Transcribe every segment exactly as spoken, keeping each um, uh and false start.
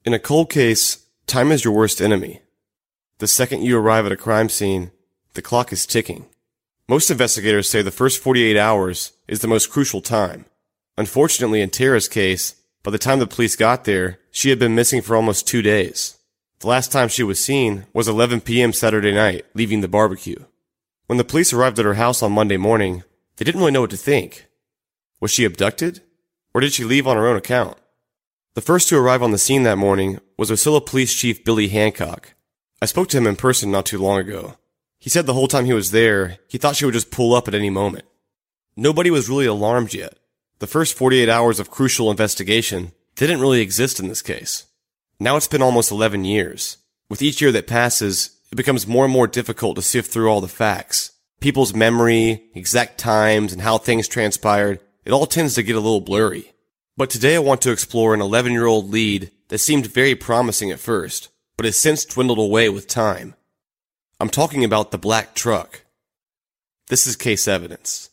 In a cold case, time is your worst enemy. The second you arrive at a crime scene, the clock is ticking. Most investigators say the first forty-eight hours is the most crucial time. Unfortunately, in Tara's case, by the time the police got there, she had been missing for almost two days. The last time she was seen was eleven p.m. Saturday night, leaving the barbecue. When the police arrived at her house on Monday morning, they didn't really know what to think. Was she abducted? Or did she leave on her own account? The first to arrive on the scene that morning was Ocilla Police Chief Billy Hancock. I spoke to him in person not too long ago. He said the whole time he was there, he thought she would just pull up at any moment. Nobody was really alarmed yet. The first forty-eight hours of crucial investigation didn't really exist in this case. Now it's been almost eleven years. With each year that passes, it becomes more and more difficult to sift through all the facts. People's memory, exact times, and how things transpired, it all tends to get a little blurry. But today I want to explore an eleven-year-old lead that seemed very promising at first, but has since dwindled away with time. I'm talking about the black truck. This is Case Evidence.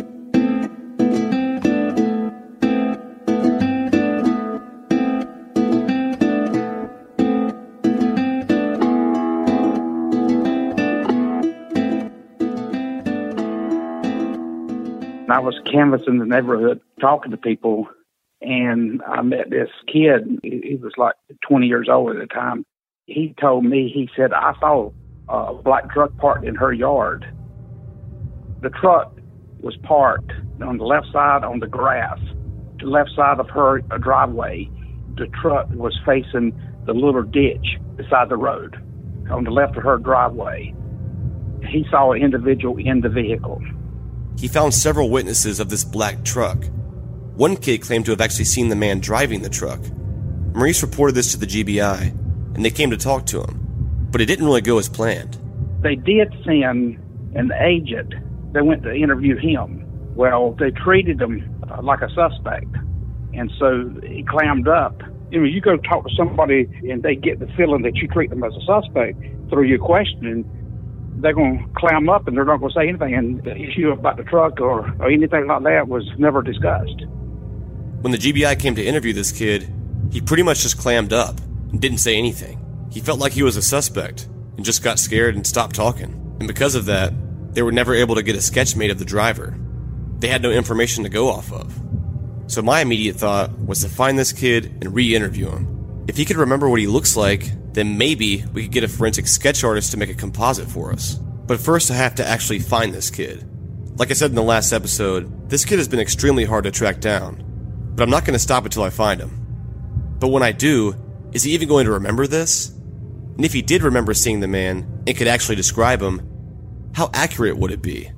I was canvassing the neighborhood, talking to people, and I met this kid. He was like twenty years old at the time. He told me, he said, I saw a black truck parked in her yard. The truck was parked on the left side on the grass, the left side of her driveway. The truck was facing the little ditch beside the road on the left of her driveway. He saw an individual in the vehicle. He found several witnesses of this black truck. One kid claimed to have actually seen the man driving the truck. Maurice reported this to the G B I, and they came to talk to him, but it didn't really go as planned. They did send an agent. They went to interview him. Well, they treated him uh, like a suspect, and so he clammed up. You know, you go talk to somebody, and they get the feeling that you treat them as a suspect through your questioning. They're going to clam up and they're not going to say anything. And the issue about the truck or, or anything like that was never discussed. When the G B I came to interview this kid, he pretty much just clammed up and didn't say anything. He felt like he was a suspect and just got scared and stopped talking. And because of that, they were never able to get a sketch made of the driver. They had no information to go off of. So my immediate thought was to find this kid and re-interview him. If he could remember what he looks like, then maybe we could get a forensic sketch artist to make a composite for us. But first I have to actually find this kid. Like I said in the last episode, this kid has been extremely hard to track down. But I'm not going to stop until I find him. But when I do, is he even going to remember this? And if he did remember seeing the man and could actually describe him, how accurate would it be?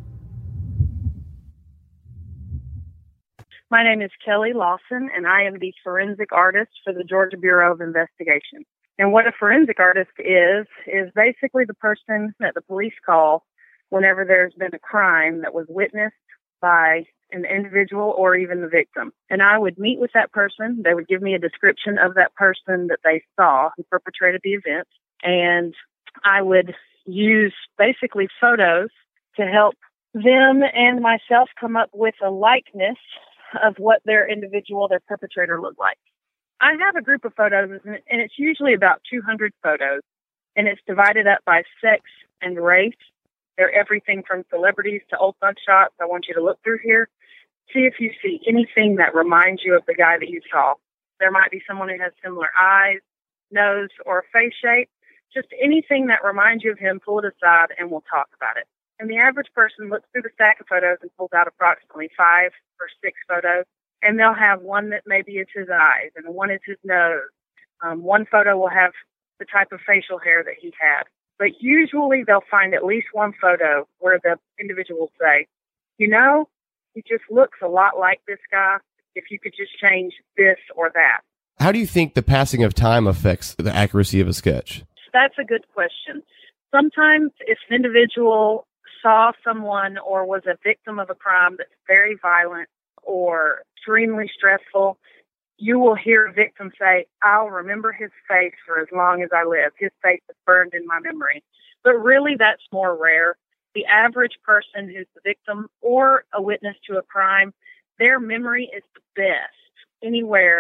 My name is Kelly Lawson, and I am the forensic artist for the Georgia Bureau of Investigation. And what a forensic artist is, is basically the person that the police call whenever there's been a crime that was witnessed by an individual or even the victim. And I would meet with that person. They would give me a description of that person that they saw who perpetrated the event. And I would use basically photos to help them and myself come up with a likeness of what their individual, their perpetrator looked like. I have a group of photos, and it's usually about two hundred photos, and it's divided up by sex and race. They're everything from celebrities to old gunshots. I want you to look through here, see if you see anything that reminds you of the guy that you saw. There might be someone who has similar eyes, nose, or face shape. Just anything that reminds you of him, pull it aside, and we'll talk about it. And the average person looks through the stack of photos and pulls out approximately five or six photos. And they'll have one that maybe is his eyes, and one is his nose. Um, one photo will have the type of facial hair that he had. But usually they'll find at least one photo where the individual will say, you know, he just looks a lot like this guy. If you could just change this or that. How do you think the passing of time affects the accuracy of a sketch? That's a good question. Sometimes if an individual saw someone or was a victim of a crime that's very violent or extremely stressful, you will hear a victim say, I'll remember his face for as long as I live. His face is burned in my memory. But really, that's more rare. The average person who's the victim or a witness to a crime, their memory is the best anywhere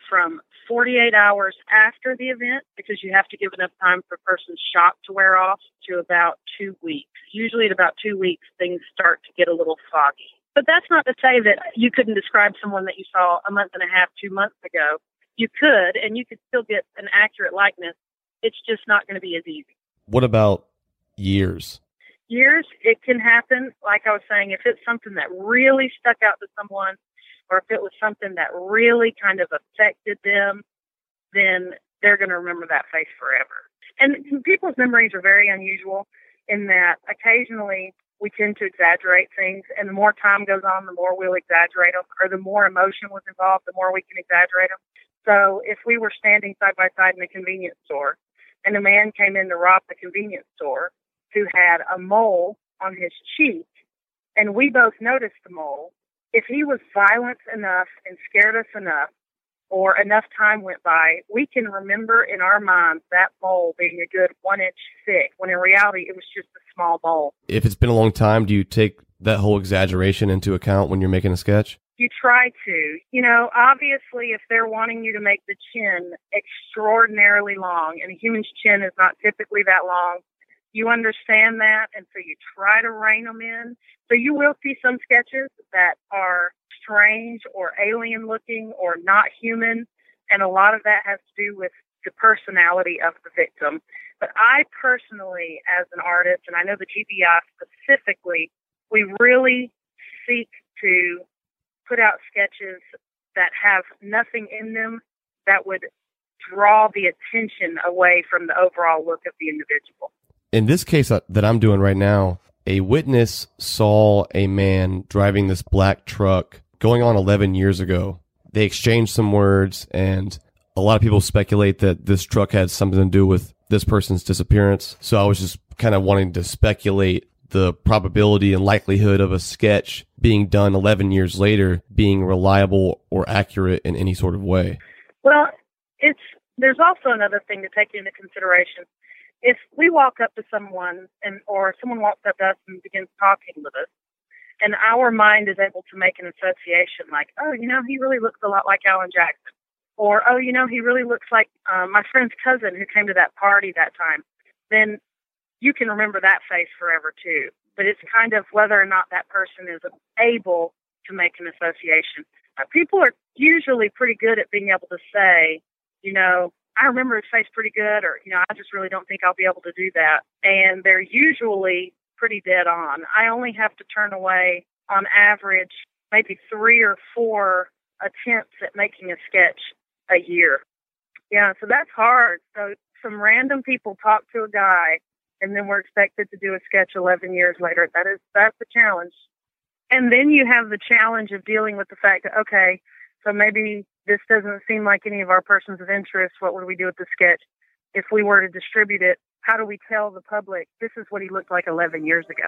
from forty-eight hours after the event, because you have to give enough time for a person's shock to wear off, to about two weeks. Usually at about two weeks, things start to get a little foggy. But that's not to say that you couldn't describe someone that you saw a month and a half, two months ago. You could, and you could still get an accurate likeness. It's just not going to be as easy. What about years? Years, it can happen. Like I was saying, if it's something that really stuck out to someone, or if it was something that really kind of affected them, then they're going to remember that face forever. And people's memories are very unusual in that occasionally we tend to exaggerate things, and the more time goes on, the more we'll exaggerate them, or the more emotion was involved, the more we can exaggerate them. So if we were standing side by side in a convenience store, and a man came in to rob the convenience store who had a mole on his cheek, and we both noticed the mole, if he was violent enough and scared us enough, or enough time went by, we can remember in our minds that mole being a good one inch thick, when in reality it was just a small mole. If it's been a long time, do you take that whole exaggeration into account when you're making a sketch? You try to. You know, obviously, if they're wanting you to make the chin extraordinarily long, and a human's chin is not typically that long, you understand that, and so you try to rein them in. So you will see some sketches that are strange or alien looking or not human, and a lot of that has to do with the personality of the victim. But I personally, as an artist, and I know the G B I specifically, we really seek to put out sketches that have nothing in them that would draw the attention away from the overall look of the individual. In this case that I'm doing right now, a witness saw a man driving this black truck going on eleven years ago. They exchanged some words, and a lot of people speculate that this truck had something to do with this person's disappearance. So I was just kind of wanting to speculate the probability and likelihood of a sketch being done eleven years later being reliable or accurate in any sort of way. Well, it's there's also another thing to take into consideration. If we walk up to someone, and or someone walks up to us and begins talking with us, and our mind is able to make an association like, oh, you know, he really looks a lot like Alan Jackson. Or, oh, you know, he really looks like uh, my friend's cousin who came to that party that time. Then you can remember that face forever, too. But it's kind of whether or not that person is able to make an association. Uh, people are usually pretty good at being able to say, you know, I remember his face pretty good, or, you know, I just really don't think I'll be able to do that. And they're usually pretty dead on. I only have to turn away, on average, maybe three or four attempts at making a sketch a year. Yeah, so that's hard. So some random people talk to a guy, and then we're expected to do a sketch eleven years later. That is, that's a challenge. And then you have the challenge of dealing with the fact that, okay, so maybe this doesn't seem like any of our persons of interest. What would we do with the sketch? If we were to distribute it, how do we tell the public this is what he looked like eleven years ago?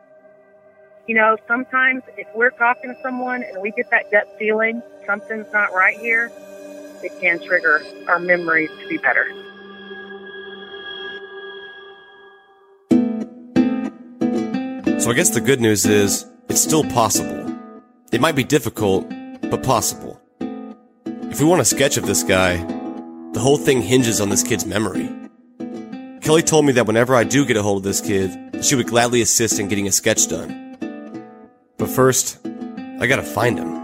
You know, sometimes if we're talking to someone and we get that gut feeling, something's not right here, it can trigger our memories to be better. So I guess the good news is it's still possible. It might be difficult, but possible. If we want a sketch of this guy, the whole thing hinges on this kid's memory. Kelly told me that whenever I do get a hold of this kid, she would gladly assist in getting a sketch done. But first, I gotta find him.